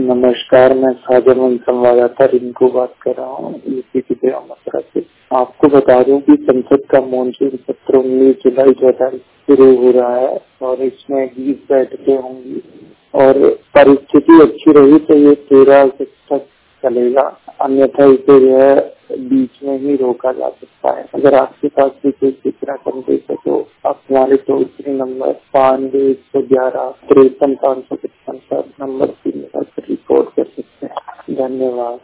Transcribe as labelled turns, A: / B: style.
A: नमस्कार, मैं सागरवन संवाददाता रिंकू बात कर रहा हूँ यूपी की देवा मथुरा से। आपको बता दूं कि संसद का मानसून सत्र 19 जुलाई 2024 शुरू हो रहा है और इसमें 20 बैठकें होंगी और परिस्थिति अच्छी रही तो ये 13 अगस्त तक चलेगा, अन्यथा इसे जो है बीच में ही रोका जा सकता है। अगर आपके पास भी कोई सूचना संदेश है तो आप हमारे टोल फ्री नंबर 9111 53 555 नंबर पर रिपोर्ट कर सकते हैं। धन्यवाद।